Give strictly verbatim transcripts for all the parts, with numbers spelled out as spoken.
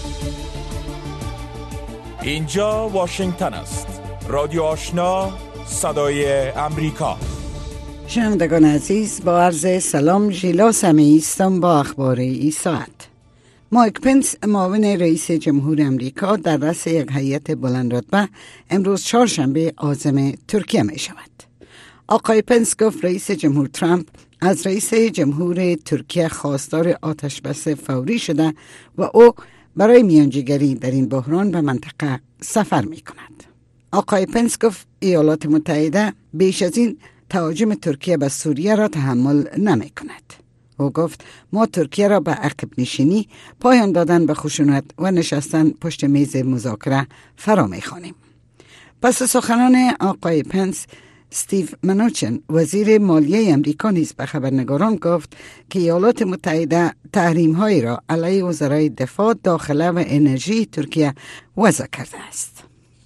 اینجا واشنگتن است. رادیو آشنا، صدای امریکا. شنوندگان عزیز، با عرض سلام، ژیلا سمیعی هستم با اخبار این ساعت. مایک پنس، معاون رئیس جمهور امریکا، در رأس یک هیئت بلند رتبه امروز چهارشنبه عازم ترکیه می شود. آقای پنس گفت رئیس جمهور ترامپ از رئیس جمهور ترکیه خواستار آتشبس فوری شده و او برای میانجیگری در این بحران به منطقه سفر می کند. آقای پنس گفت ایالات متحده بیش از این تهاجم ترکیه به سوریه را تحمل نمی کند. او گفت ما ترکیه را به عقب نشینی، پایان دادن به خشونت و نشستن پشت میز مذاکره فرا می خوانیم. پس سخنان آقای پنس، استیو منوچن وزیر مالیه امریکا نیز به خبرنگاران گفت که ایالات متحده تحریم‌هایی را علیه وزرای دفاع، داخله و انرژی ترکیه وضع کرده است.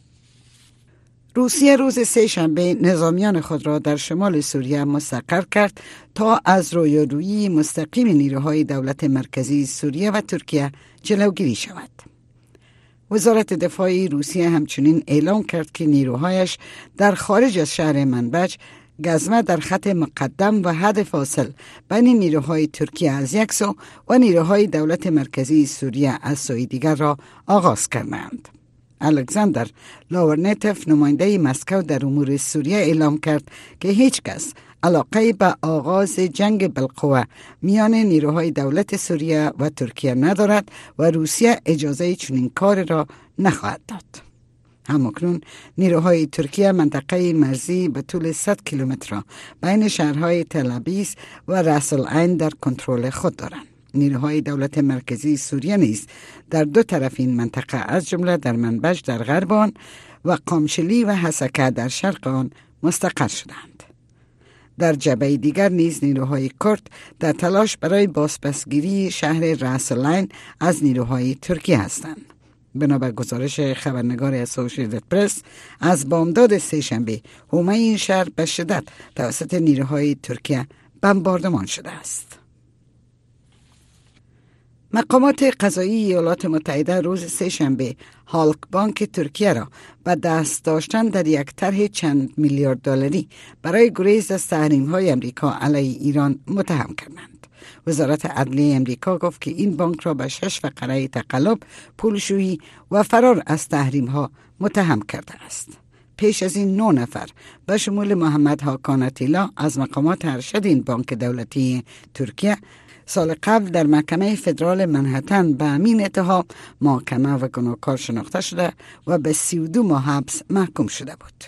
روسیه روز سه شنبه نظامیان خود را در شمال سوریه مستقر کرد تا از رویارویی مستقیم نیروهای دولت مرکزی سوریه و ترکیه جلوگیری شود. وزارت دفاع روسیه همچنین اعلام کرد که نیروهایش در خارج از شهر منبج گزمه در خط مقدم و حد فاصل بین نیروهای ترکیه از یک سو و نیروهای دولت مرکزی سوریه از سوی دیگر را آغاز کردند. الکساندر لاورنتف، نماینده مسکو در امور سوریه، اعلام کرد که هیچ کس علاقه به آغاز جنگ بالقوه میان نیروهای دولت سوریه و ترکیه ندارد و روسیه اجازه چنین کار را نخواهد داد. همکنون نیروهای ترکیه منطقه مرزی به طول صد کیلومتر بین شهرهای تل‌آبیب و راس العین در کنترل خود دارند. نیروهای دولت مرکزی سوریه نیز در دو طرف این منطقه از جمله در منبج در غرب آن و قامشلی و حسکه در شرق آن مستقر شدند. در جبهه دیگر نیز نیروهای کرد در تلاش برای بازپسگیری شهر راس العین از نیروهای ترکیه هستند. بنابر گزارش خبرنگار اسوسییتد پرس، از بامداد سه شنبه حومه این شهر به شدت توسط نیروهای ترکیه بمباردمان شده است. مقامات قضایی ایالات متحده روز سه شنبه هالک بانک ترکیه را به دست داشتن در یک طرح چند میلیارد دلاری برای گریز از تحریم‌های امریکا علیه ایران متهم کردند. وزارت عدلیه امریکا گفت که این بانک را به شش فقره تقلب، پولشویی و فرار از تحریم‌ها متهم کرده است. پیش از این نه نفر به شمول محمد هاکان اتیلا از مقامات ارشد این بانک دولتی ترکیه سال قبل در محکمه فدرال منهتن به همین اتهام محاکمه و گناهکار شناخته شده و به سی و دو ماه حبس محکوم شده بود.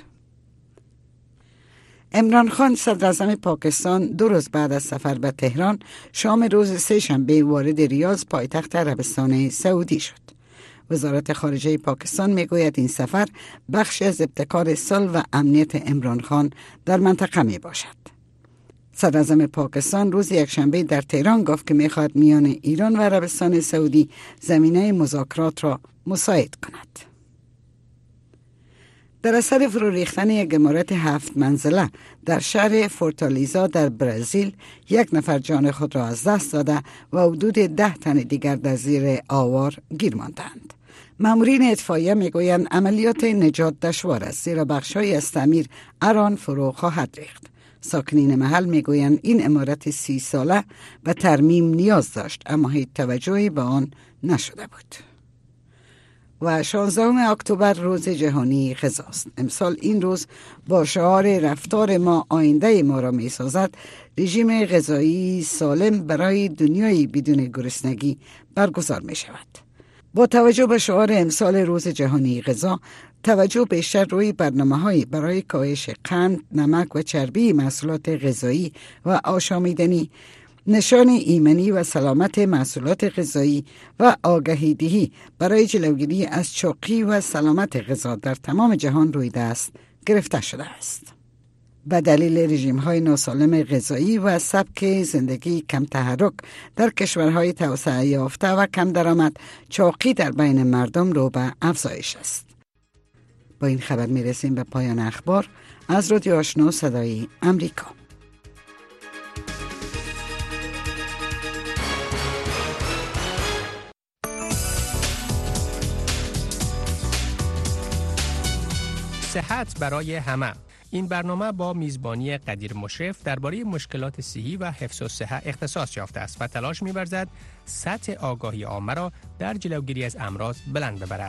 عمران خان، صدر اعظم پاکستان، دو روز بعد از سفر به تهران شام روز سه شنبه وارد ریاض، پایتخت عربستان سعودی شد. وزارت خارجه پاکستان میگوید این سفر بخشی از ابتکار صلح و امنیت عمران خان در منطقه می باشد. صدر اعظم پاکستان روز یکشنبه در تهران گفت که میخواهد میان ایران و عربستان سعودی زمینه مذاکرات را مساعد کند. در اثر فرو ریختن یک عمارت هفت منزله در شهر فورتالیزا در برزیل، یک نفر جان خود را از دست داده و حدود ده تن دیگر در زیر آوار گیر ماندند. مامورین اطفائیه میگویند عملیات نجات دشوار است، زیرا بخش‌هایی از تعمیر آن فرو خواهد ریخت. ساکنین محل میگویند این عمارت سی ساله به ترمیم نیاز داشت، اما هیچ توجهی به آن نشده بود. و شانزدهم اکتبر روز جهانی غذاست. امسال این روز با شعار رفتار ما آینده ما را می سازد، رژیم غذایی سالم برای دنیایی بدون گرسنگی برگزار می شود. با توجه به شعار امسال روز جهانی غذا، توجه بیشتر روی برنامه‌هایی برای کاهش قند، نمک و چربی محصولات غذایی و آشامیدنی، نشان ایمنی و سلامت محصولات غذایی و آگاهی دهی برای جلوگیری از چاقی و سلامت غذا در تمام جهان روی دست گرفته شده است. به دلیل رژیم‌های ناسالم غذایی و سبک زندگی کم تحرک در کشورهای توسعه یافته و کم درآمد، چاقی در بین مردم رو به افزایش است. با این خبر میرسیم به پایان اخبار از رادیو آشنا صدای امریکا. صحت برای همه. این برنامه با میزبانی قدیر مشرف درباره مشکلات صحی و حفظ الصحه اختصاص یافته است و تلاش می‌ورزد سطح آگاهی عامه را در جلوگیری از امراض بلند ببرد.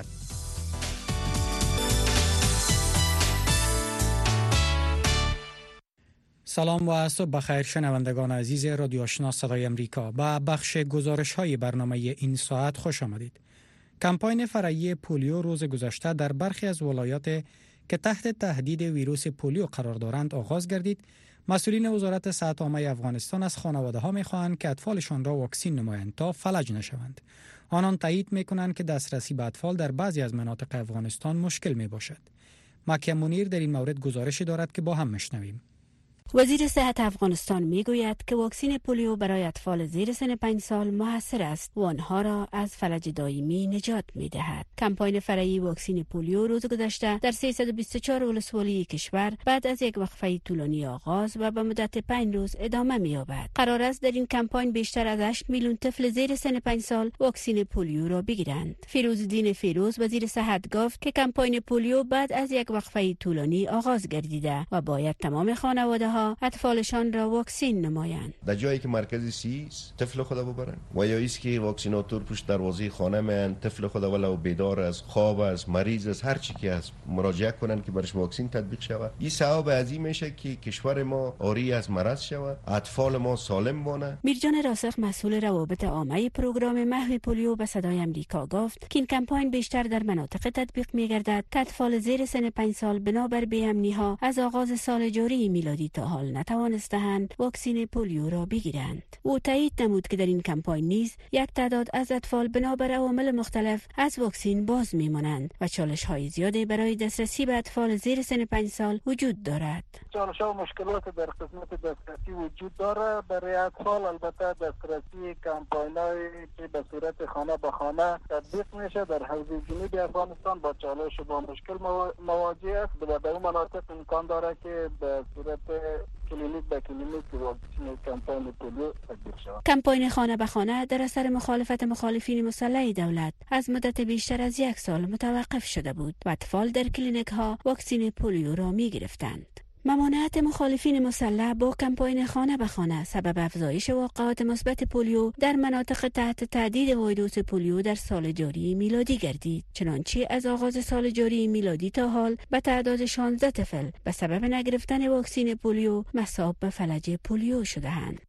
سلام و صبح بخیر شنوندگان عزیز رادیو آشنا صدای امریکا. با بخش گزارش‌های برنامه این ساعت خوش آمدید. کمپاین فرعی پولیو روز گذشته در برخی از ولایات که تحت تهدید ویروس پولیو قرار دارند آغاز گردید. مسئولین وزارت صحت عامه افغانستان از خانواده‌ها می‌خواهند که اطفالشان را واکسین نمایند تا فلج نشوند. آنان تایید می‌کنند که دسترسی به اطفال در بعضی از مناطق افغانستان مشکل می‌باشد. مکه منیر در این مورد گزارشی دارد که با هم می‌شنویم. وزیر صحت افغانستان میگوید که واکسن پولیو برای اطفال زیر سن پنج سال موثر است و آنها را از فلج دائمی نجات میدهد. کمپاین فرعی واکسن پولیو روز گذشته در سیصد و بیست و چهار ولسوالی کشور بعد از یک وقفه طولانی آغاز و به مدت پنج روز ادامه می‌یابد. قرار است در این کمپاین بیشتر از هشت میلیون طفل زیر سن پنج سال واکسن پولیو را بگیرند. فیروزالدین فیروز وزیر صحت گفت که کمپاین پولیو بعد از یک وقفه طولانی آغاز گردیده و باید تمام خانواده اطفالشان را واکسین نمایند. در جایی که مرکز سی طفل خود ببرن و یا ایست که واکسیناتور پشت دروازه خانه میان طفل خود ولو بیدار از خواب از مریض از هر چی که است مراجعه کنن که برش واکسین تطبیق شود. این ثواب عظیم میشه که کشور ما آری از مرض شود، اطفال ما سالم بانه. میرجان راسخ مسئول روابط عامه پروگرام محو پولیو به صدای امریکا گفت که این کمپاین بیشتر در مناطق تطبیق میگردد که اطفال زیر سن پنج سال بنابر بی‌امنی ها از آغاز سال جاری میلادی تا حال نتوانستند واکسن پولیو را بگیرند. او تایید نمود که در این کمپاین نیز یک تعداد از اطفال بنابر عوامل مختلف از واکسن باز میمانند و چالش‌های زیادی برای دسترسی به اطفال زیر سن پنج سال وجود دارد. چالش‌ها و مشکلات در قسمت دسترسی وجود دارد. برای اطفال البته دسترسی کمپاین‌هایی که به صورت خانه به خانه تطبیق میشه در حوزه جنوبی افغانستان با چالش و با مشکل مواجه است. در اون مناطق امکان داره که به صورت کلینیک به کلینیک واکسن کمپاین پولیو تطبیق شود. کمپاین خانه به خانه در اثر مخالفت مخالفین مسلح دولت از مدت بیشتر از یک سال متوقف شده بود و اطفال در کلینیک ها واکسن پولیو را می گرفتند. ممانعت مخالفین مسلح با کمپاین خانه به خانه سبب افزایش واقعات مثبت پولیو در مناطق تحت تهدید ویروس پولیو در سال جاری میلادی گردید. چنانچه از آغاز سال جاری میلادی تا حال به تعداد شانزده طفل به سبب نگرفتن واکسن پولیو مصاب به فلج پولیو شده‌اند.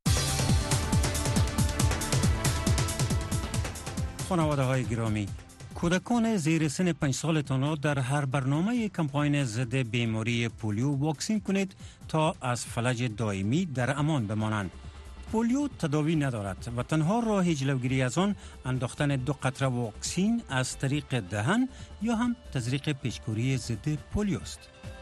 خانواده‌های گرامی، کودکان زیر سن پنج سالتان را در هر برنامه کمپاین ضد بیماری پولیو واکسین کنید تا از فلج دائمی در امان بمانند. پولیو تداوی ندارد و تنها راه جلوگیری از آن انداختن دو قطره واکسین از طریق دهن یا هم تزریق پیچکوری ضد پولیو است.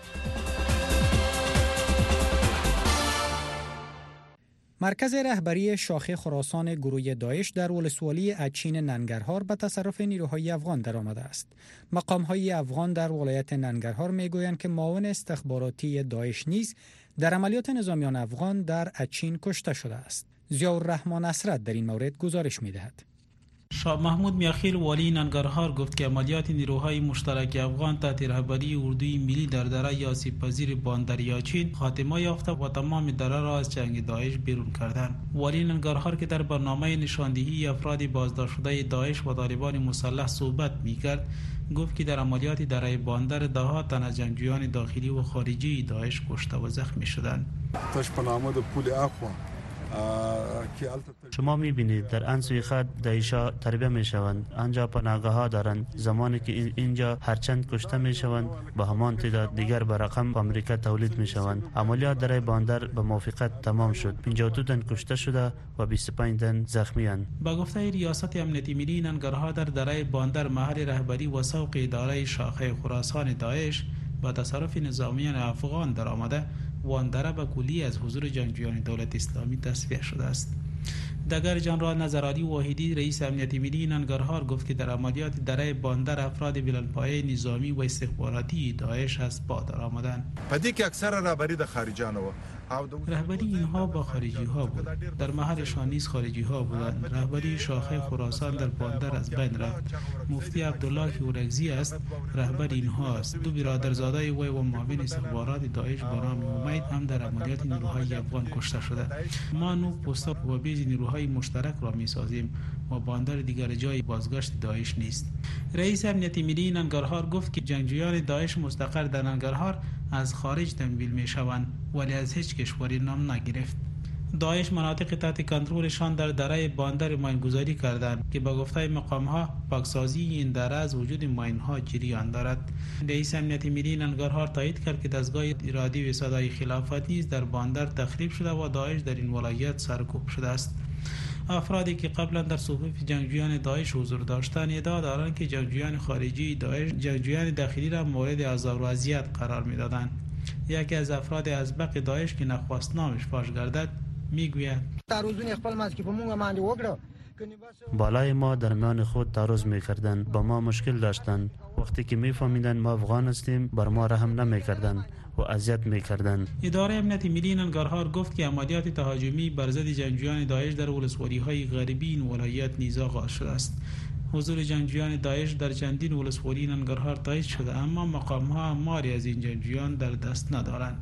مرکز رهبری شاخه خراسان گروه داعش در ولسوالی اچین ننگرهار به تصرف نیروهای افغان درآمده است. مقام‌های افغان در ولایت ننگرهار میگویند که معاون استخباراتی داعش نیز در عملیات نظامیان افغان در اچین کشته شده است. ضیاءالرحمن اسرت در این مورد گزارش می‌دهد. شاه محمود میاخیل والی ننگرهار گفت که عملیات نیروهای مشترک افغان تحت رهبری اردوی ملی در دره آسیب پذیر باندریاچین خاتمه یافته و تمام دره را از چنگ داعش بیرون کردند. والی ننگرهار که در برنامه نشاندهی افراد بازداشت شده داعش و طالبان مسلح صحبت میکرد گفت که در عملیات دره باندر ده ها تن از جنگجویان داخلی و خارجی داعش کشته و زخمی شدند. شما می‌بینید در انسوی خط داعش‌ها تربیت می‌شوند، آنجا پناهگاه ها دارند. زمانی که اینجا هرچند کشته می‌شوند با همان تعداد دیگر به رقم آمریکا تولید می‌شوند. عملیات در باندر به موافقت تمام شد. پنجاه و دو تن کشته شده و بیست و پنج تن زخمی اند. با گفته ریاست امنیتی ملی ننگرهار در دره باندر محل رهبری و سوق اداره شاخه خراسان داعش با تصرف نظامیان افغان درآمده واندره به کلی از حضور جنگجویان دولت اسلامی تصفیه شده است. دگر جنرال نظرعلی واحدی رئیس امنیتی ملی ننگرهار گفت که در عملیات دره باندر افراد بلندپایه نظامی و استخباراتی داعش از با درآمدند. پدې کې اکثره رهبری د خارجانو رهبری اینها با خارجی ها بود. در محلشان نیز خارجی ها بودند. رهبری شاخه خراسان در باندر از بین رفت. مفتی عبدالله اورگزی است، رهبر اینها است. دو برادرزاده وی و معاون استخبارات داعش با نام امید هم در عملیات نیروهای افغان کشته شده. ما نو پستا و بیز نیروهای مشترک را می سازیم و باندر دیگر جای بازگشت داعش نیست. رئیس امنیت ملی ننگرهار گفت که جنگجویان داعش مستقر در ننگرهار از خارج تمویل می شوند ولی از هیچ کشوری نام نگرفت. داعش مناطق تحت کنترلشان در دره باندر ماینگذاری کردند که با گفته مقام‌ها پاکسازی این دره از وجود ماین‌ها جریان دارد. رئیس امنیت ملی ننگرهار تایید کرد که دستگاه رادیوی صدای خلافت نیز در باندر تخریب شده و داعش در این ولایت سرکوب شده است. افرادی که قبلا در صفوف جنگجویان داعش حضور داشتند ادعا دارند که جنگجویان خارجی داعش جنگجویان داخلی را مورد عذاب و اذیت قرار می‌دادند. یکی از افراد ازبق داعش که نخواست نامش فاش گردد میگوید بالای ما در میان خود تعرض میکردند، با ما مشکل داشتند. وقتی که میفهمیدند ما افغان هستیم بر ما رحم نمیکردند و اذیت میکردند. اداره امنیت ملی ننگرهار گفت که عملیات تهاجمی بر ضد جنگجویان داعش در ولسوالی‌های غربی این ولایت نیز آغاز شده است. حضور جنگجویان داعش در چندین ولسوالی ننگرهار تایید شده، اما مقام‌ها ماری از این جنگجویان در دست ندارند.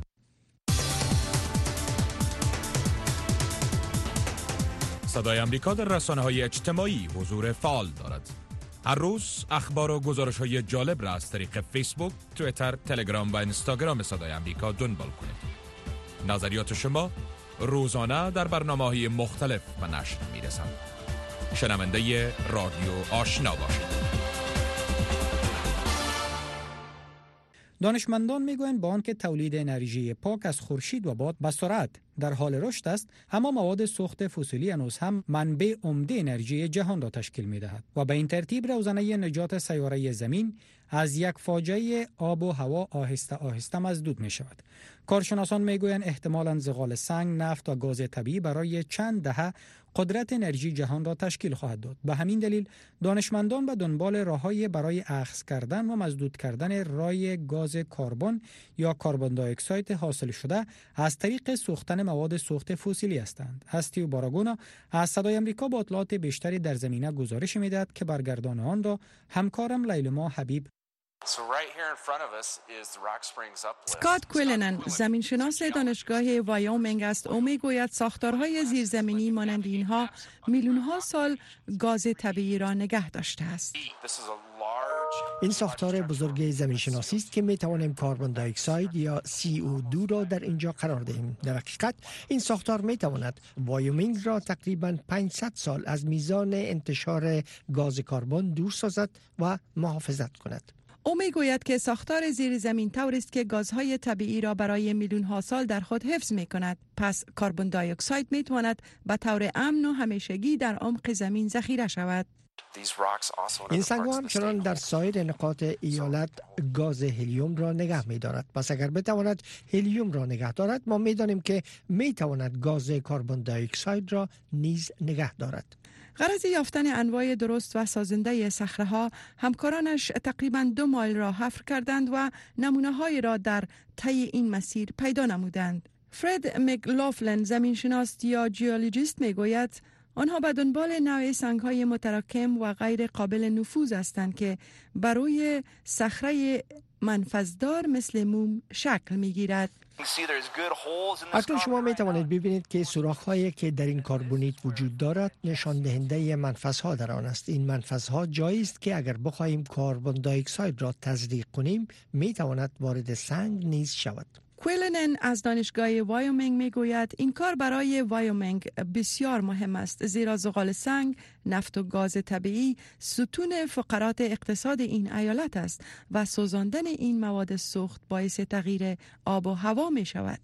صدای امریکا در رسانه‌های اجتماعی حضور فعال دارد. هر روز اخبار و گزارش‌های جالب را از طریق فیسبوک، توییتر، تلگرام و اینستاگرام صدای امریکا دنبال کنید. نظریات شما روزانه در برنامه‌های مختلف و نشر می‌رسند. شنونده رادیو آشنا باشید. دانشمندان میگویند با آنکه تولید انرژی پاک از خورشید و باد به سرعت در حال رشد است، اما مواد سوخت فسیلی هنوز هم منبع عمده انرژی جهان را تشکیل می‌دهد و به این ترتیب روزنه نجات سیاره زمین از یک فاجعه آب و هوا آهسته آهسته مسدود می‌شود. کارشناسان میگویند احتمالاً زغال سنگ، نفت و گاز طبیعی برای چند دهه قدرت انرژی جهان را تشکیل خواهد داد. به همین دلیل دانشمندان به دنبال راه‌های برای اخذ کردن و مسدود کردن رای گاز کربن یا کربن دی اکساید حاصل شده از طریق سوختن مواد سوخت فسیلی هستند. استیو باراگونا از صدای امریکا با اطلاعات بیشتری در زمینه گزارش می‌دهد که برگردان آن را همکارم لیلما حبیب. اسکات کویلنن زمینشناس دانشگاه وایومینگ است. او میگوید ساختارهای زیرزمینی مانند اینها میلیون‌ها سال گاز طبیعی را نگه داشته است. این ساختار بزرگ زمینشناسی است که می توانیم کربن دی اکساید یا سی او دو را در اینجا قرار دهیم. در حقیقت این ساختار می تواند وایومینگ را تقریباً پانصد سال از میزان انتشار گاز کربن دور سازد و محافظت کند. او میگوید که ساختار زیر زمین طوری است که گازهای طبیعی را برای میلیون ها سال در خود حفظ می کند. پس کربن دی اکساید می تواند به طور امن و همیشگی در عمق زمین ذخیره شود. این سنگ‌ها همچنان در سایر نقاط ایالت گاز هلیوم را نگه می دارد. پس اگر بتواند هلیوم را نگه دارد، ما می دانیم که می تواند گاز کربن دی اکساید را نیز نگه دارد. غرض یافتن انواع درست و سازنده صخره‌ها، همکارانش تقریباً دو مایل را حفر کردند و نمونه‌های را در طی این مسیر پیدا نمودند. فرد مکلافلن زمینشناس یا جیولوژیست میگوید آنها به دنبال نوع سنگ‌های متراکم و غیر قابل نفوذ هستند که بروی صخره منفذدار مثل موم شکل می‌گیرد. اکنون شما می توانید ببینید که سوراخ‌هایی که در این کربونیت وجود دارد نشان دهنده منفذها در آن است. این منفذها جایی است که اگر بخواهیم کربن دی اکساید را تزریق کنیم می تواند وارد سنگ نیز شود. کویلنن از دانشگاه وایومینگ میگوید این کار برای وایومینگ بسیار مهم است، زیرا زغال سنگ، نفت و گاز طبیعی ستون فقرات اقتصاد این ایالت است و سوزاندن این مواد سوخت باعث تغییر آب و هوا می شود.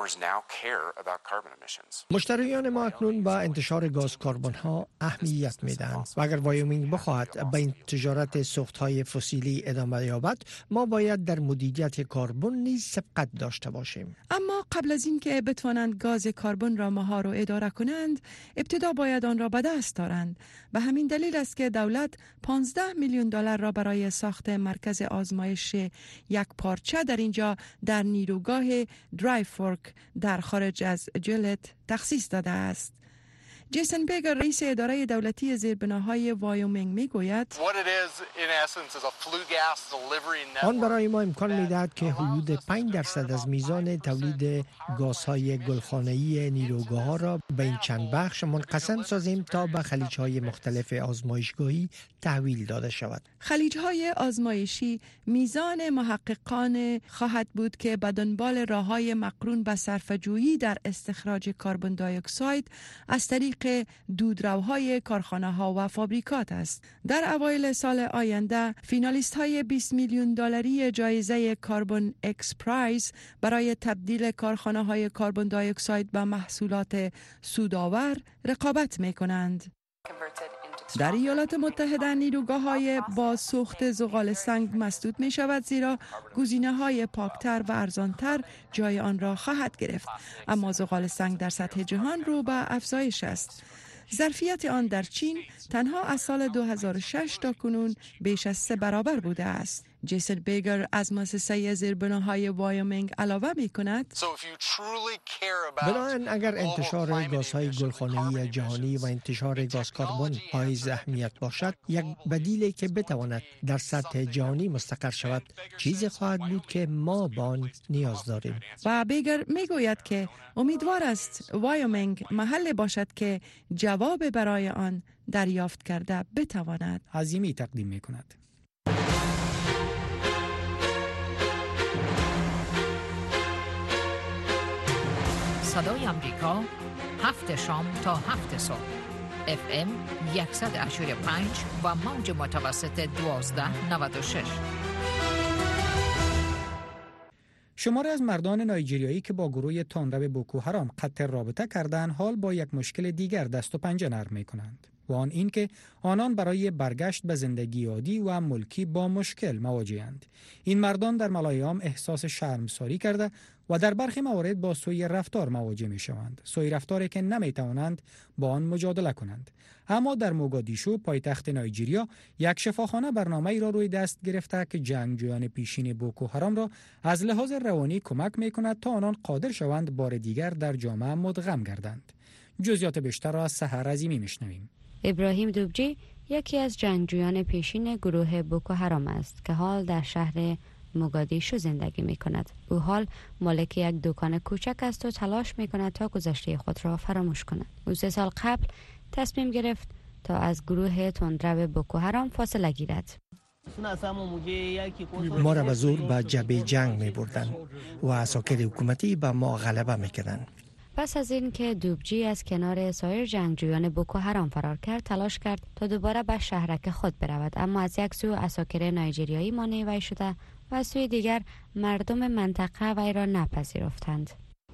مشتریان ما اکنون با انتشار گاز کربن ها اهمیت می دهند و اگر وایومینگ بخواهد به این تجارت سوخت های فسیلی ادامه یابد، ما باید در مدیریت کربن نیز سبقت داشته باشیم. اما قبل از اینکه بتوانند گاز کربن را مهار و اداره کنند، ابتدا باید آن را به دست دارند. به همین دلیل است که دولت پانزده میلیون دلار را برای ساخت مرکز آزمایش یک پارچه در اینجا در نیروگاه درای فورک در خارج از جلت تخصیص داده است. جیسن بیگر رئیس اداره دولتی زیربناهای وایومینگ میگوید آن برای ما امکان میدهد که حدود پنج درصد از میزان تولید گازهای گلخانه‌ای نیروگاه‌ها را به این چند بخش منقسم سازیم تا به خلیج‌های مختلف آزمایشگاهی تحویل داده شود. خلیج‌های آزمایشی میزان محققان خواهد بود که به دنبال راه‌های مقرون به صرفه‌جویی در استخراج کربن دی اکساید از طریق دودروهای کارخانه‌ها و فابریکات است. در اوایل سال آینده فینالیست‌های بیست میلیون دلاری جایزه کربن اکس پرایز برای تبدیل کارخانه‌های کربن دی اکساید به محصولات سودآور رقابت می‌کنند. در ایالات متحده نیروگاه‌های با سوخت زغال سنگ مسدود می شود زیرا گزینه‌های پاکتر و ارزانتر جای آن را خواهد گرفت، اما زغال سنگ در سطح جهان رو به افزایش است. ظرفیت آن در چین تنها از سال دو هزار و شش تا کنون بیش از سه برابر بوده است. جیسن بیگر از مؤسسه زیربناهای وایومینگ علاوه می کند بنابراین اگر انتشار گازهای گلخانه‌ای جهانی و انتشار گاز کربن حائز اهمیت باشد، یک بدیلی که بتواند در سطح جهانی مستقر شود چیزی خواهد بود که ما به آن نیاز داریم. و بیگر می گوید که امیدوار است وایومینگ محل باشد که جواب برای آن دریافت کرده بتواند. عظیمی تقدیم می کند. صدای امریکا هفت شام تا هفت صبح اف ام صد و هشتاد و پنج و موج متوسط دوازده نود و شش. شماری از مردان نایجریایی که با گروه تندرو بوکو حرام قطع رابطه کردند حال با یک مشکل دیگر دست و پنجه نرم می‌کنند و آن این که آنان برای برگشت به زندگی عادی و ملکی با مشکل مواجه‌اند. این مردان در ملایام احساس شرمساری کرده و در برخی موارد با سوء رفتار مواجه می‌شوند، سوء رفتاری که نمی‌توانند با آن مجادله کنند. اما در موگادیشو پایتخت نایجریا یک شفاخانه برنامه‌ای را روی دست گرفته که جنگجویان پیشین بوکو حرام را از لحاظ روانی کمک می‌کند تا آنان قادر شوند بار دیگر در جامعه مدغم گردند. جزئیات بیشتر را از سحر عظیمی می‌شنویم. ابراهیم دوبجی یکی از جنگجویان پیشین گروه بوکو حرام است که حال در شهر موگادیشو زندگی می کند. او حال مالک یک دکان کوچک است و تلاش می کند تا گذشته خود را فراموش کند. او سه سال قبل تصمیم گرفت تا از گروه تندرو بوکو حرام فاصله گیرد. ما را به زور به جبهه جنگ می بردن و عساکر حکومتی به ما غلبه می کردن. پس از این که دوبجی از کنار سایر جنگجویان بوکو حرام فرار کرد، تلاش کرد تا دوباره به شهرک خود برود، اما از یک سو عساکر نایجریایی مانع وی شده و از سوی دیگر مردم منطقه وی را نپذیرفتند.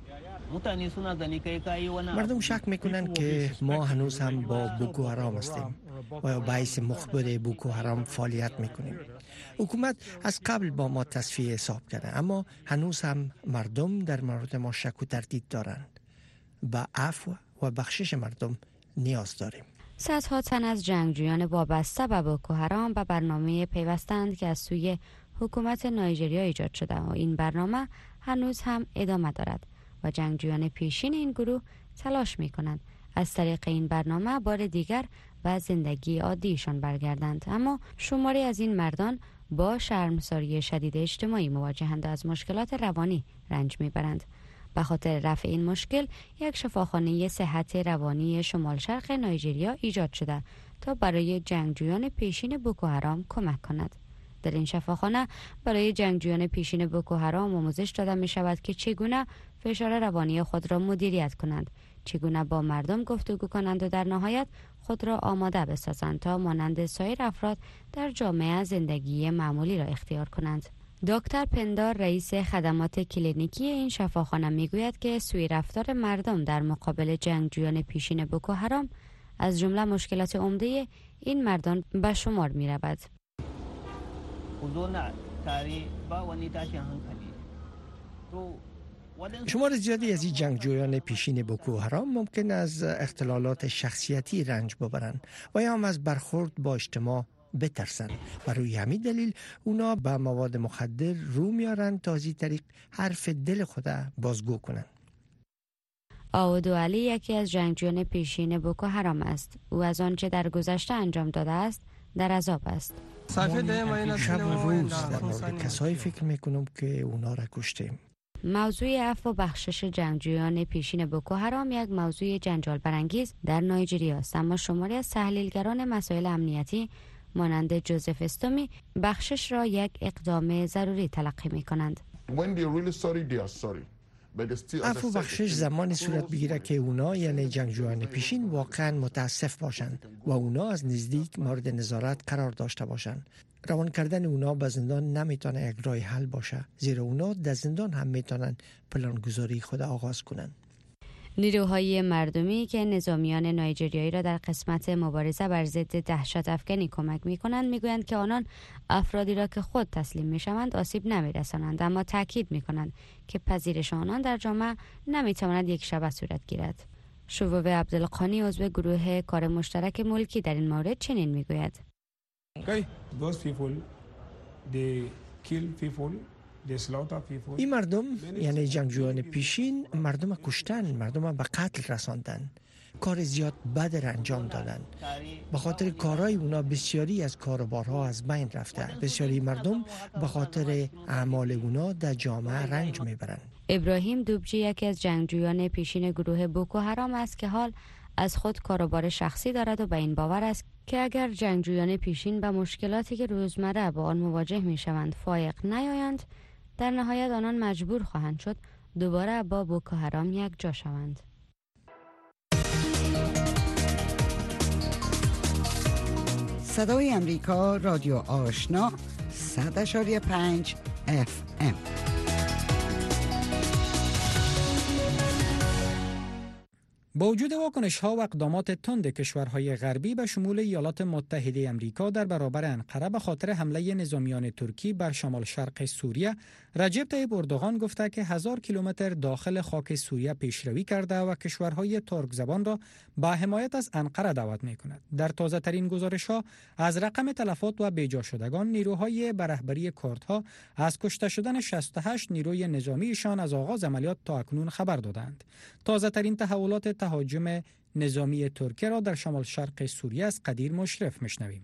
مردم شک میکنند که ما هنوز هم با بوکو حرام هستیم و باعث مخبر بوکو حرام فعالیت میکنیم. حکومت از قبل با ما تصفیه حساب کرده، اما هنوز هم مردم در مورد ما شک و تردید دارند. با عفو و بخشش مردم نیاز داریم. صدها تن از جنگجویان وابسته به بوکو حرام به برنامه پیوستند که از سوی حکومت نایجریا ایجاد شده و این برنامه هنوز هم ادامه دارد و جنگجویان پیشین این گروه تلاش می کنند از طریق این برنامه بار دیگر به زندگی عادیشان برگردند، اما شماری از این مردان با شرمساری شدید اجتماعی مواجهند و از مشکلات روانی رنج می برند. به خاطر رفع این مشکل یک شفاخانه صحت روانی شمال شرق نایجریا ایجاد شده تا برای جنگجویان پیشین بوکو حرام کمک کند. در این شفاخانه برای جنگجویان پیشین بوکو حرام آموزش داده می شود که چگونه فشار روانی خود را مدیریت کنند، چگونه با مردم گفتگو کنند و در نهایت خود را آماده بسازند تا مانند سایر افراد در جامعه زندگی معمولی را اختیار کنند. دکتر پندار رئیس خدمات کلینیکی این شفاخانه میگوید که سوء رفتار مردم در مقابل جنگجویان پیشین بوکو حرام از جمله مشکلات عمده این مردان به شمار می رود. شمار زیادی از این جنگجویان پیشین بوکو حرام ممکن از اختلالات شخصیتی رنج ببرند و یا هم از برخورد با اجتماع بترسن و روی همین دلیل اونا به مواد مخدر رو میارن تا از این طریق حرف دل خود بازگو کنن. آودو علی یکی از جنگجویان پیشین بوکو حرام است. او از آنچه در گذشته انجام داده است در عذاب است. شب و روز در مورد کسایی فکر میکنم که اونا را کشتیم. موضوع عفو و بخشش جنگجویان پیشین بوکو حرام یک موضوع جنجال برانگیز در نایجریا است، اما شماری از تحلیلگران مسائل امنیتی مانند جوزف استومی بخشش را یک اقدام ضروری تلقی می کنند. عفو بخشش زمانی صورت بگیره که اونا یعنی جنگجویان پیشین واقعا متاسف باشند و اونا از نزدیک مورد نظارت قرار داشته باشند. روان کردن اونا به زندان نمیتونه یک راه حل باشه، زیرا اونا در زندان هم میتونن پلانگذاری خود آغاز کنن. نیروهای مردمی که نظامیان نایجریایی را در قسمت مبارزه بر ضد دهشت افکنی کمک می‌کنند می‌گویند که آنان افرادی را که خود تسلیم می‌شوند آسیب نمی‌رسانند، اما تاکید می‌کنند که پذیرش آنان در جامعه نمی‌تواند یک شبه صورت گیرد. شووه عبدالقانی عضو گروه کار مشترک ملکی در این مورد چنین می‌گوید: Okay, those people they kill people. این مردم یعنی جنگجویان پیشین مردم کشتن، مردم به قتل رساندن، کار زیاد بد را انجام دادن. به خاطر کارهای اونا بسیاری از کاروبارها از بین رفته. بسیاری مردم به خاطر اعمال اونا در جامعه رنج میبرن. ابراهیم دوبجی یکی از جنگجویان پیشین گروه بوکو حرام است که حال از خود کاروبار شخصی دارد و به این باور است که اگر جنگجویان پیشین به مشکلاتی که روزمره با آن مواجه میشوند فایق نیایند، در نهایت آنان مجبور خواهند شد دوباره با بوکو حرام یک جا شوند. صدای امریکا، رادیو آشنا، صد اشاری پنج اف ام. با وجود واکنش‌ها و اقدامات تند کشورهای غربی به شمول ایالات متحده آمریکا در برابر انقره به خاطر حمله نظامیان ترکی بر شمال شرق سوریه، رجب طیب اردوغان گفته که هزار کیلومتر داخل خاک سوریه پیشروی کرده و کشورهای ترک زبان را به حمایت از انقره دعوت می‌کند. در تازه ترین گزارش‌ها از رقم تلفات و بیجا شدگان، نیروهای به رهبری کردها از کشته شدن شصت و هشت نیروی نظامیشان از آغاز عملیات تا اکنون خبر دادند. تازه ترین تحولات تهاجم نظامی ترکیه را در شمال شرق سوریه از قدیر مشرف میشنویم.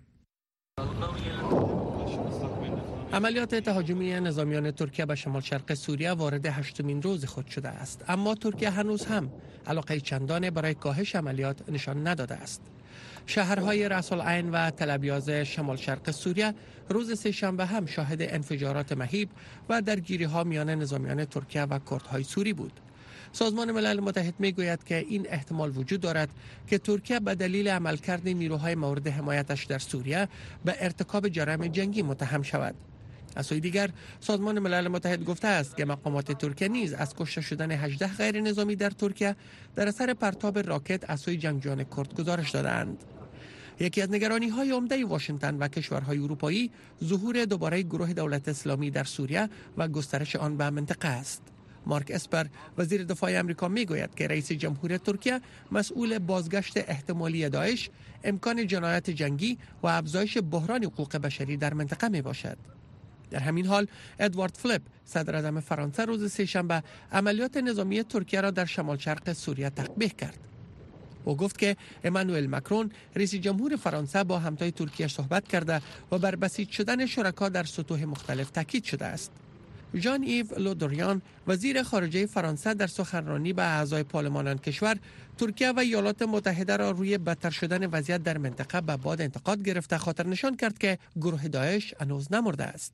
عملیات تهاجمی نظامیان ترکیه به شمال شرق سوریه وارد هشتمین روز خود شده است، اما ترکیه هنوز هم علاقه چندان برای کاهش عملیات نشان نداده است. شهرهای رأس العین و تل ابیاز شمال شرق سوریه روز سه‌شنبه هم شاهد انفجارات مهیب و درگیری‌ها میان نظامیان ترکیه و کردهای سوری بود. سازمان ملل متحد میگوید که این احتمال وجود دارد که ترکیه به دلیل عملکرد نیروهای مورد حمایتش در سوریه به ارتکاب جرایم جنگی متهم شود. از سوی دیگر سازمان ملل متحد گفته است که مقامات ترکیه نیز از کشته شدن هجده غیر نظامی در ترکیه در اثر پرتاب راکت از سوی جنگجویان کرد گزارش دادند. یکی از نگرانی‌های عمده واشنگتن و کشورهای اروپایی ظهور دوباره گروه دولت اسلامی در سوریه و گسترش آن به منطقه است. مارک اسپر وزیر دفاع آمریکا میگوید که رئیس جمهور ترکیه مسئول بازگشت احتمالی داعش، امکان جنایت جنگی و افزایش بحران حقوق بشری در منطقه می باشد. در همین حال ادوارد فلیپ صدر اعظم فرانسه روز سه‌شنبه عملیات نظامی ترکیه را در شمال شرق سوریه تقبیح کرد. او گفت که امانوئل ماکرون رئیس جمهور فرانسه با همتای ترکیه صحبت کرده و بر بسیج شدن شرکا در سطوح مختلف تاکید شده است. ژان ایو لودریان وزیر خارجه فرانسه در سخنرانی به اعضای پارلمان آن کشور ترکیه و ایالات متحده را روی بدتر شدن وضعیت در منطقه به باد انتقاد گرفته خاطر نشان کرد که گروه داعش هنوز نمرده است.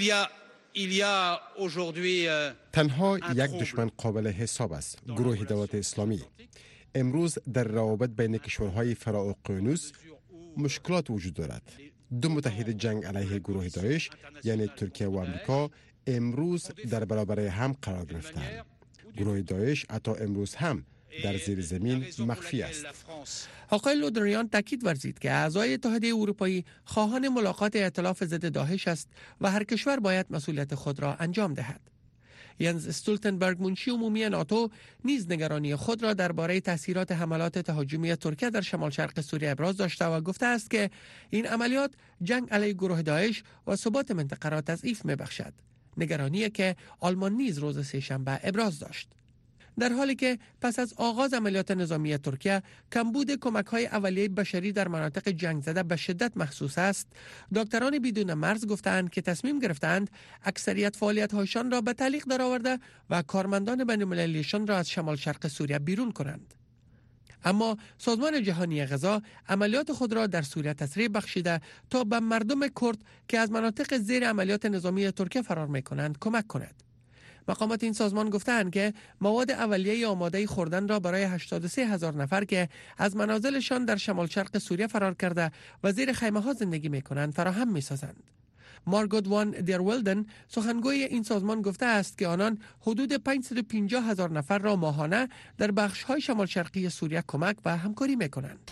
تنها یک دشمن قابل حساب است، گروه دولت اسلامی. امروز در روابط بین کشورهای فرااقیانوس مشکلات وجود دارد. دو متحد جنگ علیه گروه داعش یعنی ترکیه و آمریکا امروز در برابر هم قرار گرفتند. گروه داعش حتی امروز هم در زیر زمین مخفی است. آقای لودریان تاکید ورزید که اعضای اتحادیه اروپایی خواهان ملاقات ائتلاف ضد داعش است و هر کشور باید مسئولیت خود را انجام دهد. ینز استولتنبرگ منشی عمومی ناتو نیز نگرانی خود را درباره تاثیرات حملات تهاجمی ترکیه در شمال شرق سوریه ابراز داشته و گفته است که این عملیات جنگ علیه گروه داعش و ثبات منطقه را تضعیف می‌بخشد. نگرانی که آلمان نیز روز سه‌شنبه ابراز داشت. در حالی که پس از آغاز عملیات نظامی ترکیه کمبود کمک‌های اولیه بشری در مناطق جنگ زده به شدت محسوس است، دکتران بدون مرز گفتند که تصمیم گرفتند اکثریت فعالیت‌هایشان را به تعلیق درآورده و کارمندان بین‌المللیشان را از شمال شرق سوریه بیرون کنند. اما سازمان جهانی غذا عملیات خود را در سوریه تسریع بخشیده تا به مردم کرد که از مناطق زیر عملیات نظامی ترکیه فرار می‌کنند کمک کند. مقامات این سازمان گفتند که مواد اولیه آماده خوردن را برای هشتاد و سه هزار نفر که از منازلشان در شمال شرق سوریه فرار کرده و زیر خیمه ها زندگی می کنند فراهم می سازند. مارگوت وان دیرولدن سخنگوی این سازمان گفته است که آنان حدود پانصد و پنجاه هزار نفر را ماهانه در بخش های شمال شرقی سوریه کمک و همکاری می کنند.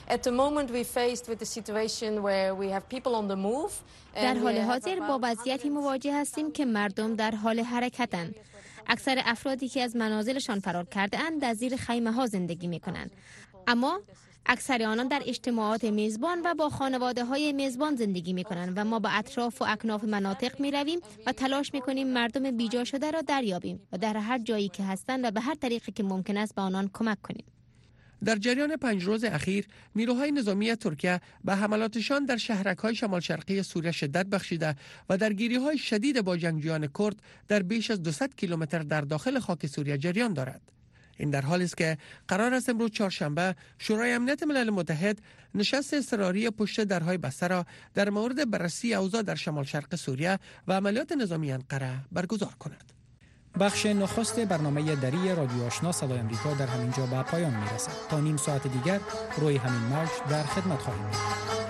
در حال حاضر با وضعیتی مواجه هستیم که مردم در حال حرکتند. اکثر افرادی که از منازلشان فرار کرده اند در زیر خیمه ها زندگی می کنند. اما اکثر آنان در اجتماعات میزبان و با خانواده های میزبان زندگی می کنند و ما به اطراف و اکناف مناطق می رویم و تلاش می کنیم مردم بیجا شده را دریابیم و در هر جایی که هستند و به هر طریقی که ممکن است به آنان کمک کنیم. در جریان پنج روز اخیر نیروهای نظامی ترکیه به حملاتشان در شهرک‌های شمال شرقی سوریه شدت بخشیده و درگیری‌های شدید با جنگجویان کرد در بیش از دویست کیلومتر در داخل خاک سوریه جریان دارد. این در حالی است که قرار است امروز چهارشنبه شورای امنیت ملل متحد نشست اضطراری پشت درهای بسته را در مورد بررسی اوضاع در شمال شرق سوریه و عملیات نظامی انقره برگزار کند. بخش نخست برنامه دری رادیو آشنا صدای امریکا در همینجا به پایان میرسد. تا نیم ساعت دیگر روی همین موج در خدمت خواهیم بود.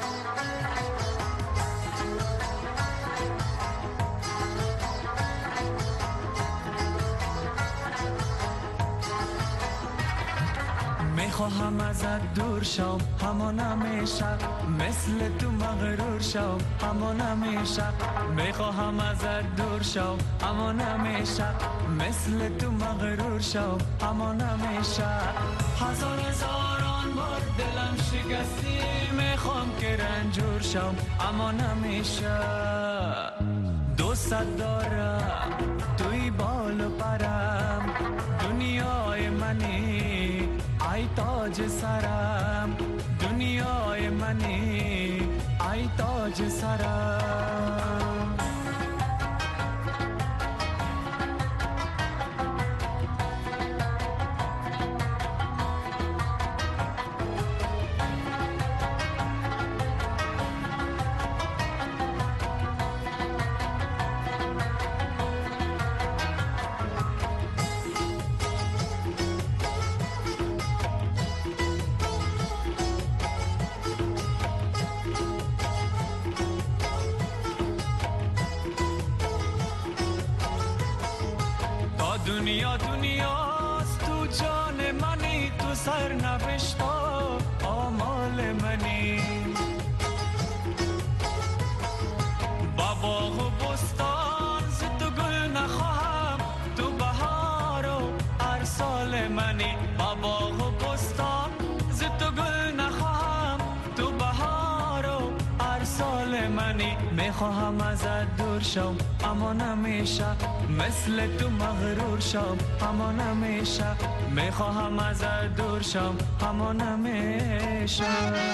میخواهم ازت دور شم همان همیشه، مثل تو مغرور شم همان همیشه. میخواهم ازت دور شم همان همیشه، مثل تو مغرور شم همان همیشه. هزار هزاران بار دلم شکستی، میخوام که رنجور شم همان همیشه. دوست دارم توی بال و پرم، دنیای منی ای تاج سرم، دنیای منی ای تاج سرم. دنیا دنیاست تو جان منی، تو سر نوشتا آمال منی. با باغ و بستان ز تو گل نخواهم، تو بهار و هر سال منی. با باغ و بستان ز تو گل نخواهم، تو بهار و هر سال منی. میخواهم ازت دور شم اما نمیشه، مثل تو مغرور شم اما نمیشه. میخواهم ازت دور شم اما نمیشه.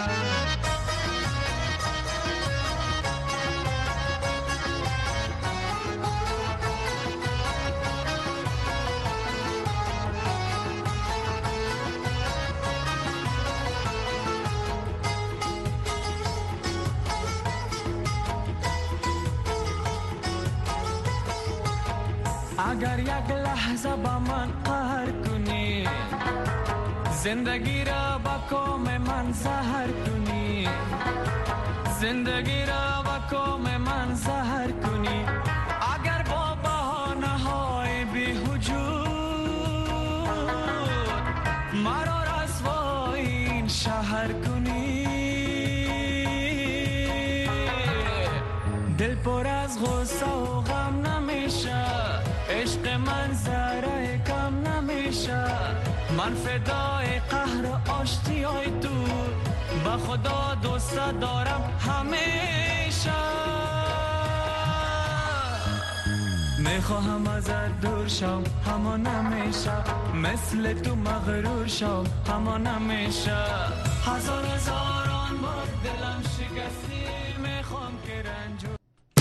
اگر یک لحظه با من قهر کنی، زندگی را با کام من زهر کنی، زندگی را با کام من زهر کنی. اگر با بهانه های بی‌وجود مرا رسوای این شهر کنی، دل پر از غصه و غم نمیشه، عشق من ذره کم نمیشه، من فدای قهر و آشتیای تو، به خدا دوست دارم همیشه. میخواهم ازت دور شم اما نمیشه، مثل تو مغرور شم اما نمیشه، هزار هزار